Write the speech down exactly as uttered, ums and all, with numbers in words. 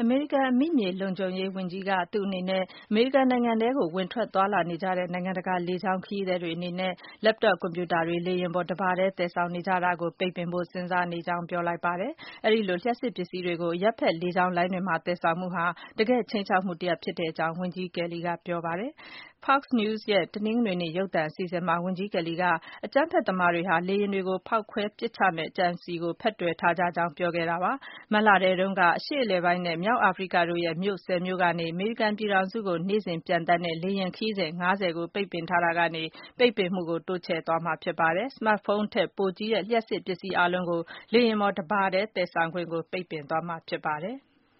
အမေရိကန်အမိမြေလုံခြုံရေးဝန်ကြီးက သူ့အနေနဲ့ အမေရိကန်နိုင်ငံထဲကို ဝင်ထွက်သွားလာနေကြတဲ့ နိုင်ငံတကာလေကြောင်းခရီးသည်တွေအနေနဲ့ Laptop ကွန်ပြူတာတွေ လေယာဉ်ပေါ်တပါတည်းသယ်ဆောင်နေကြတာကို ပိတ်ပင်ဖို့ စဉ်းစားနေကြောင်း ပြောလိုက်ပါတယ်။ အဲဒီလို လျှပ်စစ်ပစ္စည်းတွေကို အရပ်ဖက်လေကြောင်းလိုင်းတွေမှာ သယ်ဆောင်မှုဟာ တကယ့်ခြိမ်းခြောက်မှုတရပ်ဖြစ်ကြောင်း ဝန်ကြီး Kelly ကပြောပါတယ်။ Fox News ရဲ့ တနင်္ဂနွေနေ့ ရုပ်သံအစီအစဉ်မှာ ဝန်ကြီး Kelly က အကြမ်းဖက်သမားတွေဟာ လေယာဉ်တွေကို ဖောက်ခွဲပစ်ချမယ့် အကြံအစည်ကို ဖက်တွယ်ထားကြကြောင်း ပြောခဲ့တာပါ။ မတ်လထဲတုန်းက အရှေ့အလယ်ပိုင်းနဲ့ မြောက်အာဖရိကတို့ရဲ့ မြို့ဆယ်မြို့ကနေ အမေရိကန်ပြည်ထောင်စုကို နေ့စဉ်ပျံသန်းတဲ့ လေယာဉ်ခရီးစဉ် ၅၀ ကို ပိတ်ပင်ထားတာကနေ ပိတ်ပင်မှုကို တိုးချဲ့သွားမှာဖြစ်ပါတယ်။ စမတ်ဖုန်းထက်ပိုကြီးတဲ့ လျှပ်စစ်ပစ္စည်းအားလုံးကို လေယာဉ်ပေါ်တပါတည်း သယ်ဆောင်ခွင့်ကို ပိတ်ပင်သွားမှာဖြစ်ပါတယ်။